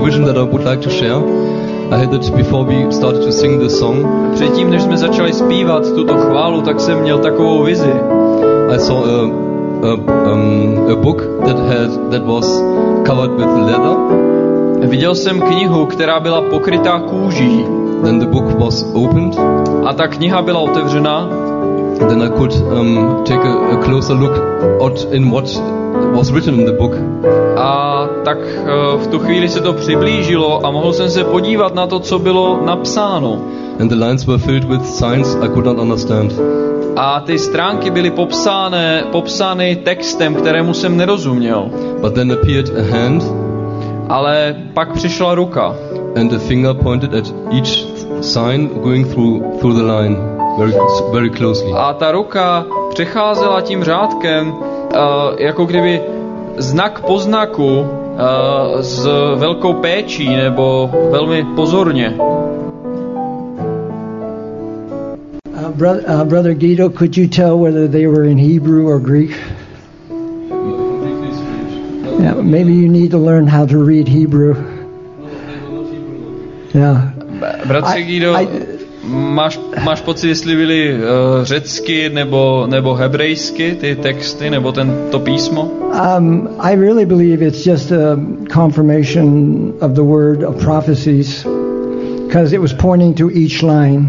vision that I would like to share. I had it before we started to sing the song. Předtím, než jsme začali zpívat tuto chválu, tak jsem měl takovou vizi. I saw a book that was covered with leather. Viděl jsem knihu, která byla pokrytá kůží. Then the book was opened. A ta kniha byla otevřena. Then I could take a closer look in what was written in the book. A tak v tu chvíli se to přiblížilo a mohl jsem se podívat na to, co bylo napsáno. And the lines were filled with signs I could not understand. A ty stránky byly popsány textem, kterému jsem nerozuměl. But then appeared a hand. Ale pak přišla ruka. And the finger pointed at each sign going through the line very closely. A ta ruka přecházela tím řádkem, jako kdyby znak po znaku, s velkou péčí nebo velmi pozorně. Brother Guido, could you tell whether they were in Hebrew or Greek? Yeah, maybe you need to learn how to read Hebrew. Yeah. Bratře Guido, máš pocit, jestli byly řecky nebo hebrejsky ty texty nebo to písmo? I really believe it's just a confirmation of the word of prophecies, because it was pointing to each line.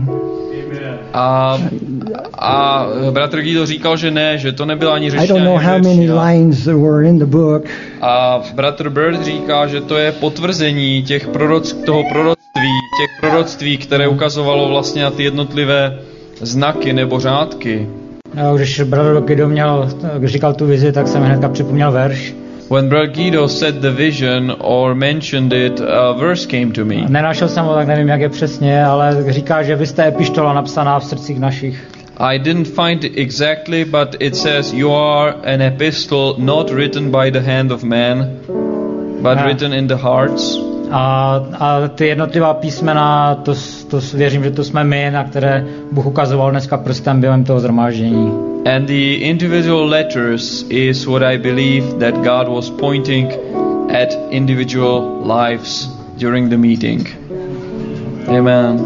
A bratr Guido říkal, že ne, že to nebyla ani řečtina. I don't know how many lines there were in the book. A bratr Bird říká, že to je potvrzení toho proroctví, které ukazovalo vlastně na ty jednotlivé znaky nebo řádky. No, když bratr Guido říkal tu vizi, tak jsem hnedka připomněl verš. When Brother Guido said the vision or mentioned it, a verse came to me. Nenašel jsem ho, tak nevím, jak je přesně, ale říká, že vy jste epištola napsaná v srdcích našich. I didn't find it exactly, but it says you are an epistle not written by the hand of man, but written in the hearts. A ty jednotlivá písmena, to věřím, že to jsme my, na které Bůh ukazoval dneska prstem během toho shromáždění. And the individual letters is what I believe that God was pointing at individual lives during the meeting. Amen.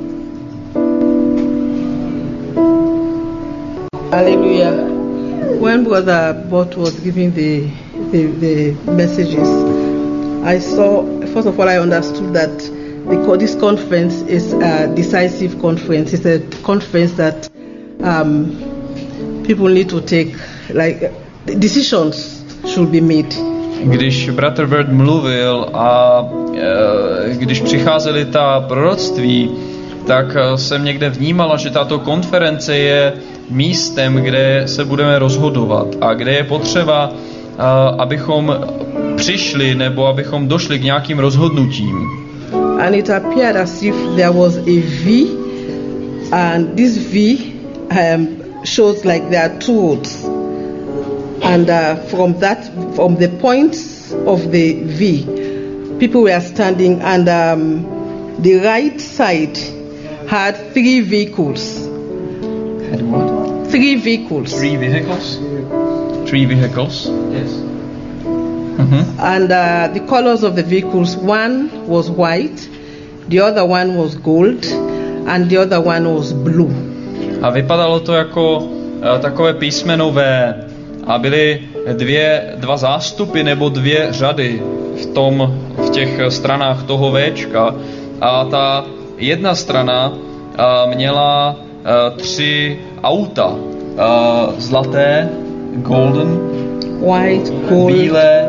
Hallelujah. When Brother Bott was giving the messages, I saw, first of all, I understood that this conference is a decisive conference. It's a conference that people need to take, like, decisions should be made. Když bratr Bird mluvil a když přicházely ta proroctví, tak jsem někde vnímala, že tato konference je místem, kde se budeme rozhodovat a kde je potřeba, abychom přišli nebo abychom došli k nějakým rozhodnutím. And it appeared as if there was a V, and this V shows like there are two roads, and from the points of the V, people were standing, and the right side had three vehicles. Had what? Three vehicles. Three vehicles? Three vehicles? Yes. Mm-hmm. And the colors of the vehicles, one was white, the other one was gold, and the other one was blue. A vypadalo to jako takové písmeno V a byly dva zástupy nebo dvě řady v těch stranách toho Včka a ta jedna strana měla 3 auta, zlaté, golden, white, gold, bílé,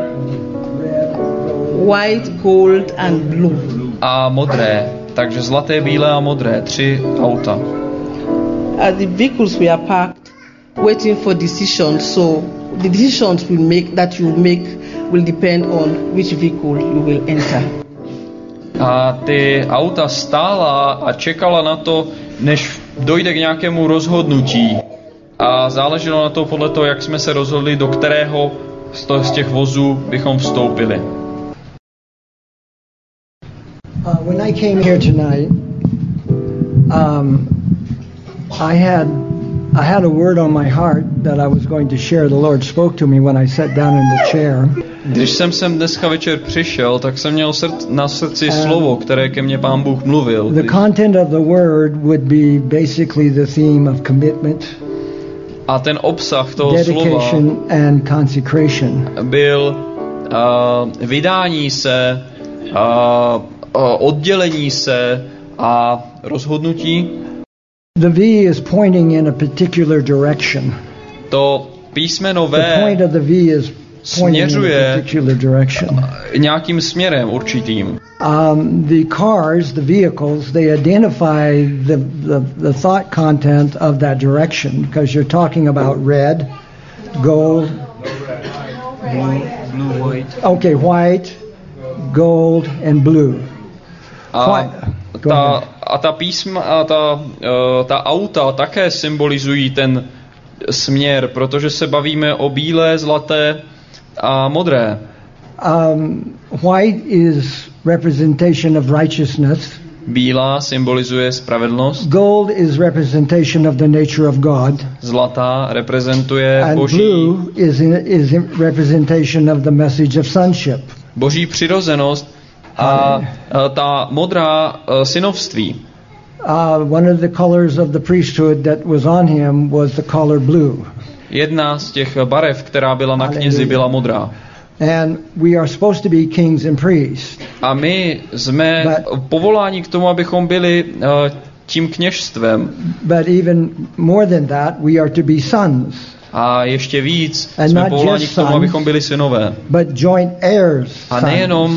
white, gold and blue. A modré, takže zlaté, bílé a modré, 3 auta. The vehicles were parked, waiting for decisions. So the decisions you make will depend on which vehicle you will enter. A ty auta stála a čekala na to, než dojde k nějakému rozhodnutí. A záleželo na to podle toho, jak jsme se rozhodli, do kterého z těch vozů bychom vstoupili. When I came here tonight, I had I had a word on my heart that I was going to share. The Lord spoke to me when I sat down in the chair. Když jsem sem dneska večer přišel, tak jsem měl na srdci slovo, které ke mně Pán Bůh mluvil. The content of the word would be basically the theme of commitment, a ten obsah toho dedication and consecration. Byl vydání se, oddělení se a rozhodnutí. The V is pointing in a particular direction. To písmeno V The point of the V is pointing in a particular direction. Nějakým směrem určitým. The cars, the vehicles, they identify the thought content of that direction because you're talking about red, gold, blue, white. Okay, white, gold, and blue. Ta písma a ta auta také symbolizují ten směr, protože se bavíme o bílé, zlaté a modré. White is representation of righteousness. Bílá symbolizuje spravedlnost. Gold is representation of the nature of God. Zlatá reprezentuje Boží. And blue is representation of the message of sonship. Boží přirozenost a ta modrá synovství. One of the colors of the priesthood that was on him was the color blue. Jedna z těch barev, která byla na knězi, byla modrá. And we are supposed to be kings and priests. A my jsme povoláni k tomu, abychom byli tím kněžstvem. But even more than that, we are to be sons. A ještě víc jsme povoláni k tomu, abychom byli synové. But joint heirs. A nejenom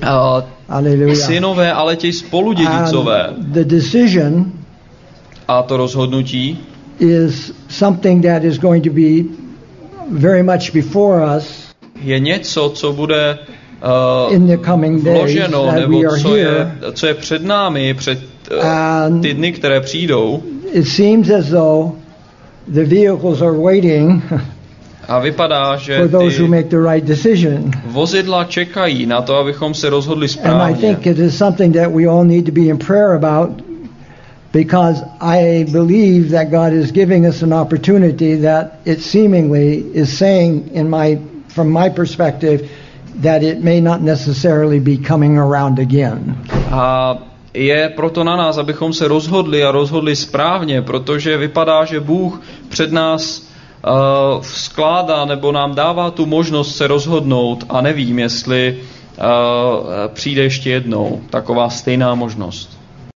synové, ale ti spoludědicové. The decision a to rozhodnutí is something that is going to be very much before us. Je něco, co bude in the coming days, vloženo, nebo co je před námi, před ty dny, které přijdou. It seems as though the vehicles are waiting a vypadá, že for those who make the right decision. Vozidla čekají na to, abychom se rozhodli správně. And I think it is something that we all need to be in prayer about, because I believe that God is giving us an opportunity that it seemingly is saying from my perspective that it may not necessarily be coming around again. A je proto na nás, abychom se rozhodli správně, protože vypadá, že Bůh před nás skládá nebo nám dává tu možnost se rozhodnout a nevím, jestli přijde ještě jednou taková stejná možnost.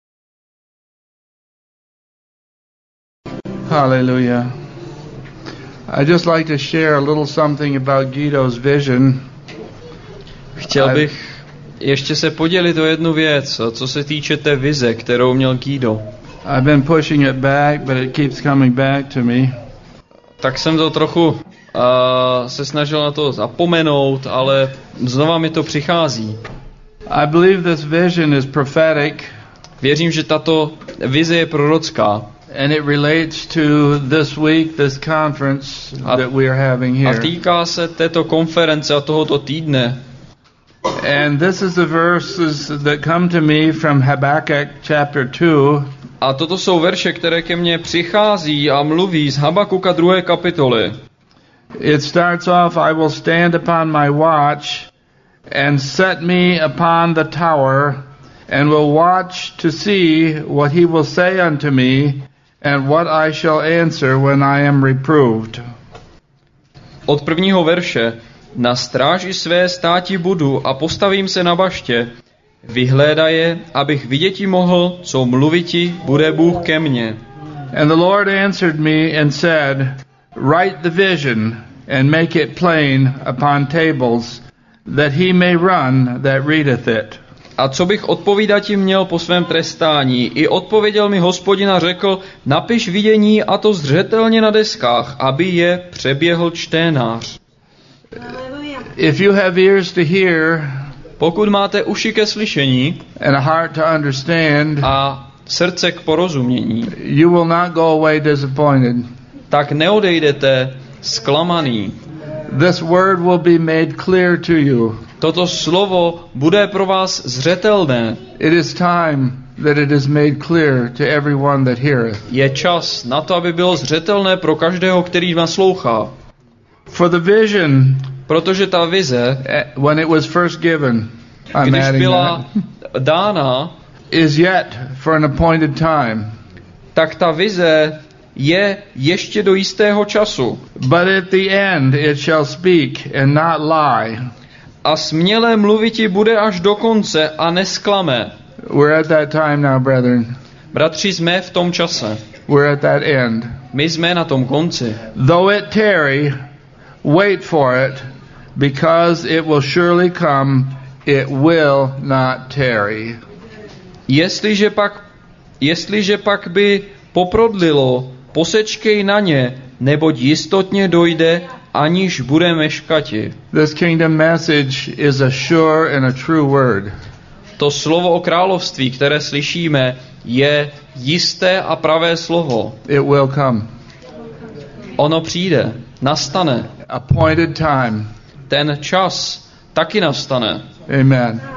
Hallelujah. I'd just like to share a little something about Guido's vision. Chtěl bych ještě se podělit o jednu věc, co se týče té vize, kterou měl Guido. I've been pushing it back, but it keeps coming back to me. Tak jsem to trochu se snažil na to zapomenout, ale znova mi to přichází. I believe this vision is prophetic. Věřím, že tato vize je prorocká. And it relates to this week, this conference that we are having here. A týká se této konference a tohoto týdne. And this is the verses that come to me from Habakkuk chapter 2. A toto jsou verše, které ke mně přichází a mluví z Habakuka 2. kapitoly. It starts off, I will stand upon my watch and set me upon the tower and will watch to see what he will say unto me and what I shall answer when I am reproved. Od prvního verše. Na stráži své státi budu a postavím se na baště. Vyhlédaje, abych viděti mohl, co mluviti bude Bůh ke mně. And the Lord answered me and said, write the vision and make it plain upon tables, that he may run that readeth it. A co bych odpovídati měl po svém trestání? I odpověděl mi Hospodin a řekl, napiš vidění a to zřetelně na deskách, aby je přeběhl čtenář. If you have ears to hear, pokud máte uši ke slyšení and a heart to understand, a srdce k porozumění, you will not go away disappointed. Tak neodejdete zklamaný. This word will be made clear to you. Toto slovo bude pro vás zřetelné. It is time. that it is made clear to everyone that heareth. Je čas na to, aby bylo zřetelné pro každého, který naslouchá. For the vision, Protože ta vize, when it was first given, I'm když adding byla that, dána, is yet for an appointed time. tak ta vize je ještě do jistého času. But at the end it shall speak and not lie. A smělé mluviti bude až do konce a nesklame. We're at that time now, brethren. Bratři, jsme v tom čase. We're at that end. My jsme na tom konci. Though it tarry, wait for it, because it will surely come, it will not tarry. Jestliže pak by poprodlilo, posečkej na ně, neboť jistotně dojde, aniž bude meškati. This kingdom message is a sure and a true word. To slovo o království, které slyšíme, je jisté a pravé slovo. It will come. Ono přijde, nastane. Appointed time. Ten čas taky nastane. Amen.